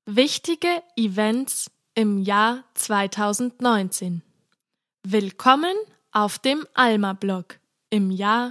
Wichtige Events im Jahr 2019. Willkommen auf dem Alma-Blog im Jahr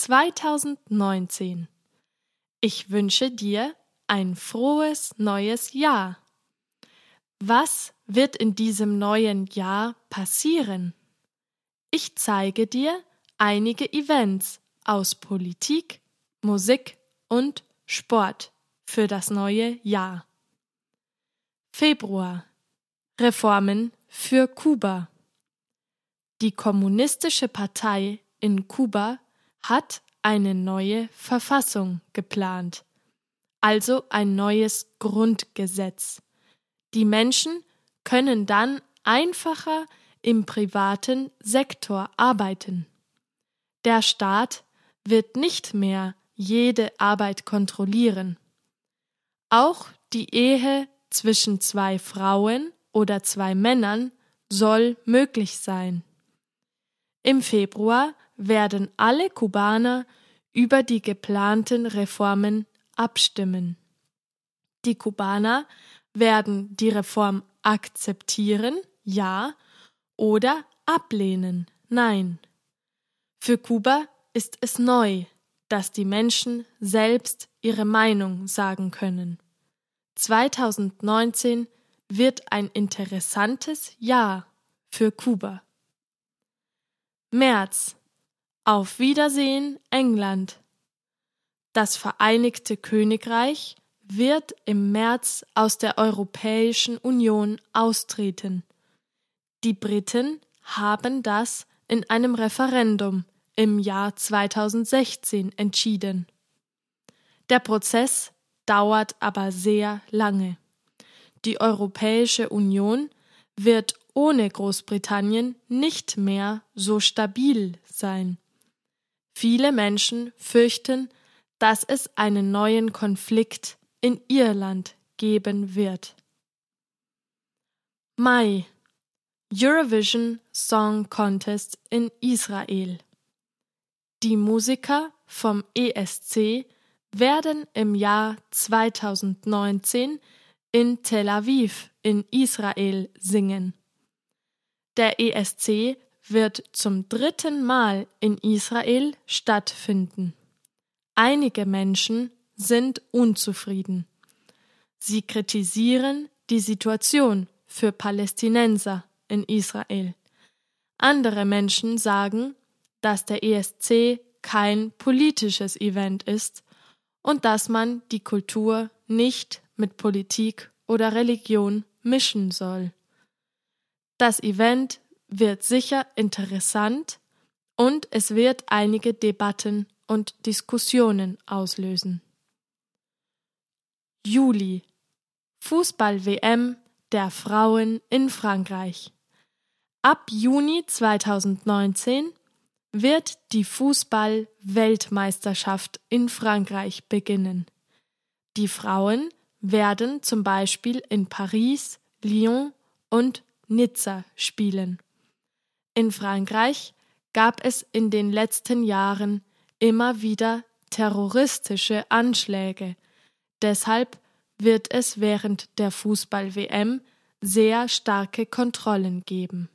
2019. Ich wünsche dir ein frohes neues Jahr. Was wird in diesem neuen Jahr passieren? Ich zeige dir einige Events aus Politik, Musik und Sport für das neue Jahr. Februar: Reformen für Kuba. Die Kommunistische Partei in Kuba hat eine neue Verfassung geplant, also ein neues Grundgesetz. Die Menschen können dann einfacher im privaten Sektor arbeiten. Der Staat wird nicht mehr jede Arbeit kontrollieren. Auch die Ehe zwischen zwei Frauen oder zwei Männern soll möglich sein. Im Februar werden alle Kubaner über die geplanten Reformen abstimmen. Die Kubaner werden die Reform akzeptieren, ja, oder ablehnen, nein. Für Kuba ist es neu, dass die Menschen selbst ihre Meinung sagen können. 2019 wird ein interessantes Jahr für Kuba. März: Auf Wiedersehen, England. Das Vereinigte Königreich wird im März aus der Europäischen Union austreten. Die Briten haben das in einem Referendum im Jahr 2016 entschieden. Der Prozess dauert aber sehr lange. Die Europäische Union wird ohne Großbritannien nicht mehr so stabil sein. Viele Menschen fürchten, dass es einen neuen Konflikt in Irland geben wird. Mai: Eurovision Song Contest in Israel. Die Musiker vom ESC werden im Jahr 2019 in Tel Aviv in Israel singen. Der ESC wird zum 3. Mal in Israel stattfinden. Einige Menschen sind unzufrieden. Sie kritisieren die Situation für Palästinenser in Israel. Andere Menschen sagen, dass der ESC kein politisches Event ist und dass man die Kultur nicht mit Politik oder Religion mischen soll. Das Event wird sicher interessant und es wird einige Debatten und Diskussionen auslösen. Juli: Fußball-WM der Frauen in Frankreich. Ab Juni 2019 wird die Fußball-Weltmeisterschaft in Frankreich beginnen. Die Frauen werden zum Beispiel in Paris, Lyon und Nizza spielen. In Frankreich gab es in den letzten Jahren immer wieder terroristische Anschläge. Deshalb wird es während der Fußball-WM sehr starke Kontrollen geben.